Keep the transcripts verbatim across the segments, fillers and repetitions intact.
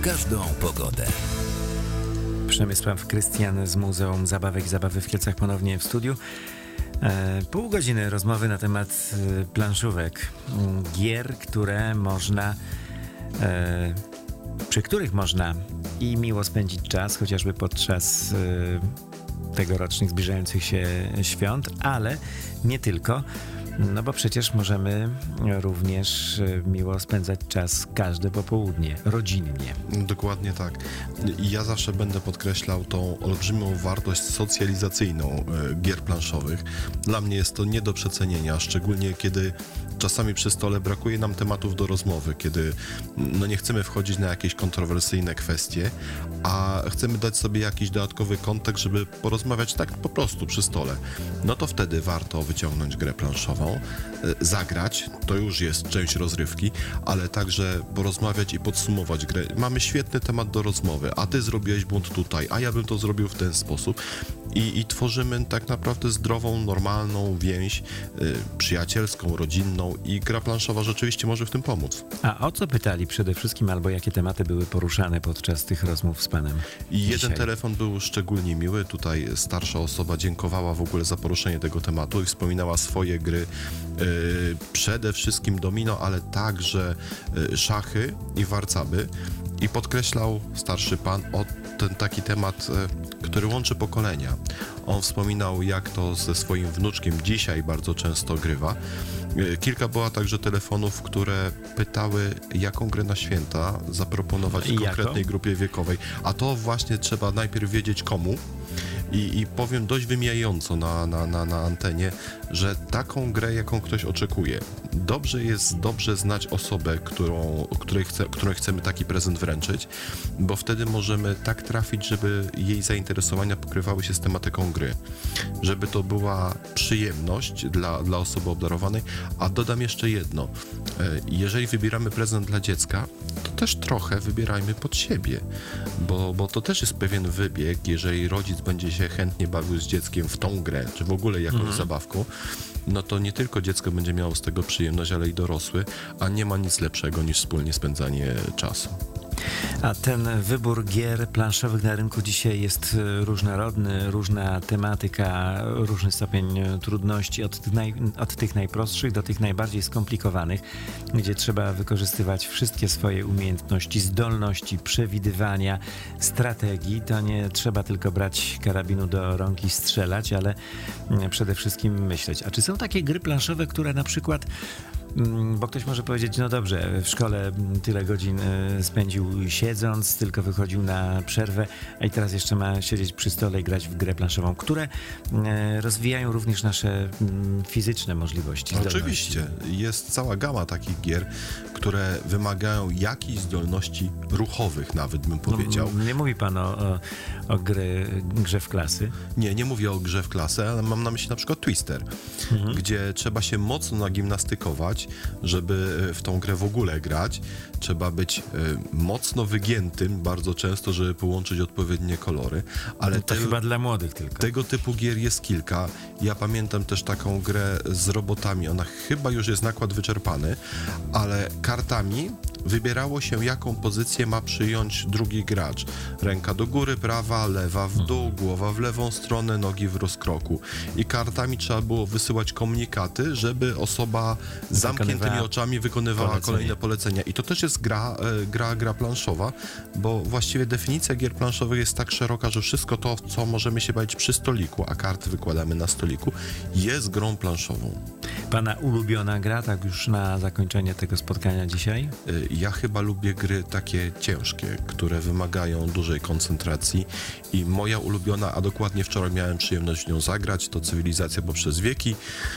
każdą pogodę. Przemysław Krystian z Muzeum Zabawek i Zabawy w Kielcach ponownie w studiu. E, pół godziny rozmowy na temat e, planszówek, gier, które można, e, przy których można i miło spędzić czas, chociażby podczas e, tegorocznych zbliżających się świąt, ale nie tylko. No bo przecież możemy również miło spędzać czas każde popołudnie, rodzinnie. Dokładnie tak. I ja zawsze będę podkreślał tą olbrzymią wartość socjalizacyjną gier planszowych. Dla mnie jest to nie do przecenienia, szczególnie kiedy czasami przy stole brakuje nam tematów do rozmowy, kiedy no nie chcemy wchodzić na jakieś kontrowersyjne kwestie, a chcemy dać sobie jakiś dodatkowy kontekst, żeby porozmawiać tak po prostu przy stole. No to wtedy warto wyciągnąć grę planszową, zagrać, to już jest część rozrywki, ale także porozmawiać i podsumować grę. Mamy świetny temat do rozmowy, a ty zrobiłeś błąd tutaj, a ja bym to zrobił w ten sposób. I, i tworzymy tak naprawdę zdrową, normalną więź y, przyjacielską, rodzinną i gra planszowa rzeczywiście może w tym pomóc. A o co pytali przede wszystkim, albo jakie tematy były poruszane podczas tych rozmów z panem? I jeden dzisiaj? telefon był szczególnie miły. Tutaj starsza osoba dziękowała w ogóle za poruszenie tego tematu i wspominała swoje gry, y, przede wszystkim domino, ale także y, szachy i warcaby. I podkreślał starszy pan o ten taki temat, który łączy pokolenia. On wspominał, jak to ze swoim wnuczkiem dzisiaj bardzo często grywa. Kilka było także telefonów, które pytały, jaką grę na święta zaproponować w konkretnej grupie wiekowej. A to właśnie trzeba najpierw wiedzieć komu. I, I powiem dość wymijająco na, na, na, na antenie, że taką grę, jaką ktoś oczekuje. Dobrze jest dobrze znać osobę, którą, której, chce, której chcemy taki prezent wręczyć, bo wtedy możemy tak trafić, żeby jej zainteresowania pokrywały się z tematyką gry. Żeby to była przyjemność dla, dla osoby obdarowanej. A dodam jeszcze jedno. Jeżeli wybieramy prezent dla dziecka, to też trochę wybierajmy pod siebie, bo, bo to też jest pewien wybieg, jeżeli rodzic będzie się chętnie bawił z dzieckiem w tą grę, czy w ogóle jakąś mhm. zabawką, no to nie tylko dziecko będzie miało z tego przyjemność, ale i dorosły, a nie ma nic lepszego niż wspólnie spędzanie czasu. A ten wybór gier planszowych na rynku dzisiaj jest różnorodny, różna tematyka, różny stopień trudności, od tych, naj, od tych najprostszych do tych najbardziej skomplikowanych, gdzie trzeba wykorzystywać wszystkie swoje umiejętności, zdolności przewidywania, strategii. To nie trzeba tylko brać karabinu do rąk i strzelać, ale przede wszystkim myśleć. A czy są takie gry planszowe, które na przykład, bo ktoś może powiedzieć, no dobrze, w szkole tyle godzin spędził siedząc, tylko wychodził na przerwę, a i teraz jeszcze ma siedzieć przy stole i grać w grę planszową, które rozwijają również nasze fizyczne możliwości. Oczywiście. Zdolności. Jest cała gama takich gier, które wymagają jakichś zdolności ruchowych nawet, bym powiedział. No, nie mówi pan o, o, o gry, grze w klasy? Nie, nie mówię o grze w klasy, ale mam na myśli na przykład Twister, mhm. gdzie trzeba się mocno nagimnastykować, żeby w tą grę w ogóle grać. Trzeba być y, mocno wygiętym bardzo często, żeby połączyć odpowiednie kolory. Ale no to te, chyba dla młodych tylko. Tego typu gier jest kilka. Ja pamiętam też taką grę z robotami. Ona chyba już jest nakład wyczerpany, ale kartami wybierało się, jaką pozycję ma przyjąć drugi gracz. Ręka do góry, prawa, lewa w dół, głowa w lewą stronę, nogi w rozkroku. I kartami trzeba było wysyłać komunikaty, żeby osoba z zamkniętymi oczami wykonywała polecenie. kolejne polecenia. I to też jest gra, e, gra, gra planszowa, bo właściwie definicja gier planszowych jest tak szeroka, że wszystko to, co możemy się bawić przy stoliku, a karty wykładamy na stoliku, jest grą planszową. Pana ulubiona gra, tak już na zakończenie tego spotkania dzisiaj? Ja chyba lubię gry takie ciężkie, które wymagają dużej koncentracji i moja ulubiona, a dokładnie wczoraj miałem przyjemność w nią zagrać, to Cywilizacja poprzez wieki.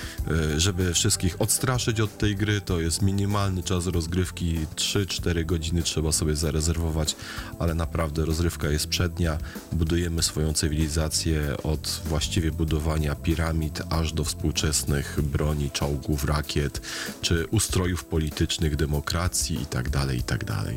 Żeby wszystkich odstraszyć od tej gry, to jest minimalny czas rozgrywki, trzy cztery godziny trzeba sobie zarezerwować, ale naprawdę rozrywka jest przednia. Budujemy swoją cywilizację od właściwie budowania piramid, aż do współczesnych broni, czołgów, rakiet, czy ustrojów politycznych, demokracji i tak dalej, i tak dalej.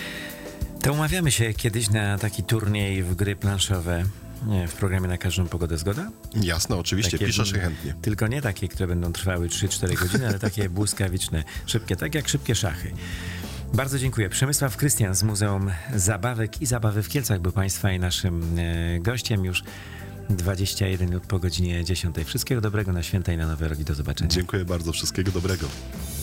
To umawiamy się kiedyś na taki turniej w gry planszowe. Nie, w programie Na każdą pogodę, zgoda? Jasne, oczywiście, takie, piszesz je chętnie. Tylko nie takie, które będą trwały trzy cztery godziny, ale takie błyskawiczne, szybkie, tak jak szybkie szachy. Bardzo dziękuję. Przemysław Krystian z Muzeum Zabawek i Zabawy w Kielcach był Państwa i naszym e, gościem już dwadzieścia jeden minut po godzinie dziesiątej. Wszystkiego dobrego na święta i na Nowy Rok i do zobaczenia. Dziękuję bardzo, wszystkiego dobrego.